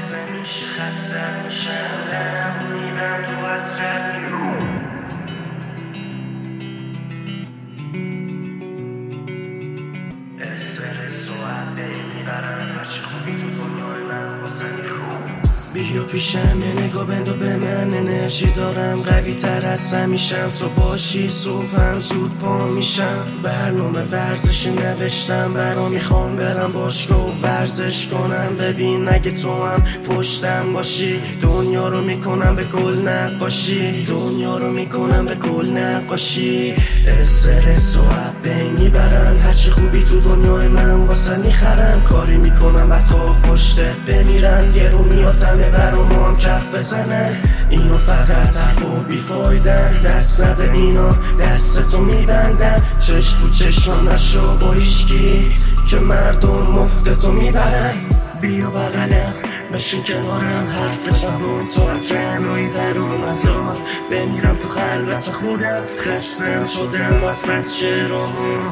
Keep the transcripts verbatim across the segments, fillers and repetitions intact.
خسته میشه خسته میشم میرم تو حسرت میرم استرس و عده میبرن هرچی خوبی تو دنیای من واسه میخوام بیا پیشم یه نگاه بندو به من انرژی دارم قوی تر از همیشم تو باشی صبحم زود پا میشم برنامه ورزشی نوشتم برا میخوام برم باشگاه و ورزش کنم ببین اگه تو هم پشتم باشی دنیا رو میکنم به گل نقاشی دنیا رو میکنم به گل نقاشی استرس و عبه میبرن هرچی خوبی تو دنیای من واسه میخرم کاری میکنم بعد خواب پشتت بمیرن گرون میاتم برا ما هم کف بزنن اینو فقط حرف و بیفایدن دست نده اینا دست تو میبندن چشم تو چشم نشو با هیچکی که مردم مفت تو میبرن بیا بغلم بشین کنارم حرف زبون تو تنهایی درام ازار بمیرم تو خلوت خودم خستم شدم از بس شعرها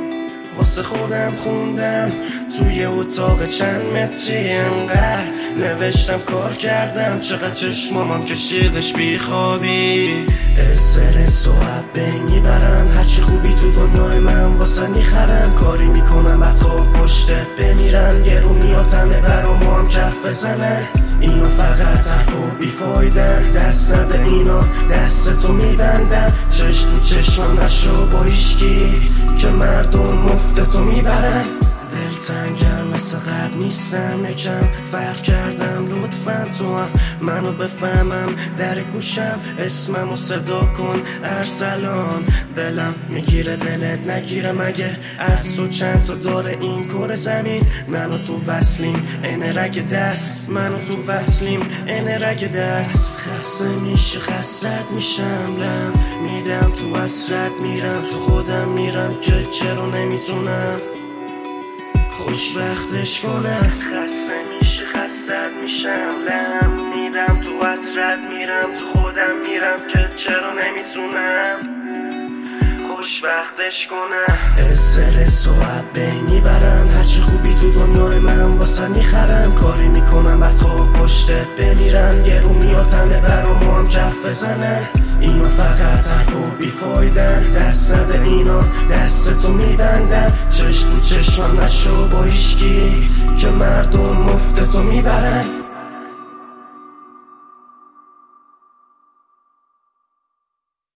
واسه خودم خوندم توی اتاق چند متری انقدر نوشتم کار کردم چقدر چشمامم کشیدش بیخوابی استرس و عبه میبرم هرچی خوبی تو دنیای من واسه میخرم کاری میکنم بعد خواب پشتت بمیرن گرون میاتمه برا ما هم کف بزنن اینو فقط حرف و بیفایدن دست نده اینا دست تو میبندن چشم تو چشم نشو با هیچکی که مردم مفت تو میبرن دلتنگم مثل قبل نیستم یکم فرق کردم لطفا تو هم منو بفهمم در گوشم اسممو صدا کن ارسلان دلم میگیره دلت نگیره مگه از تو چند تا داره این کره زمین منو تو وصلیم این رگ دست منو تو وصلیم این رگ دست خسته میشه خستت میشم لم میدم تو حسرت میرم تو خودم میرم که چرا نمیتونم خوشبختش کنم خسته میشه خستت میشم لم میرم تو حسرت میرم تو خودم میرم که چرا نمیتونم خوشبختش کنم استرس و عبه میبرم هرچی خوبی تو دنیای من واسه میخرم کاری میکنم بعد خواب پشتت بمیرن گرون میاتمه برا ما هم کف بزنن اینو فقط حرف و بیفایدن دست نده اینا دست تو میبندن چشم تو چشم نشو با هیچکی که مردم مفت تو میبرن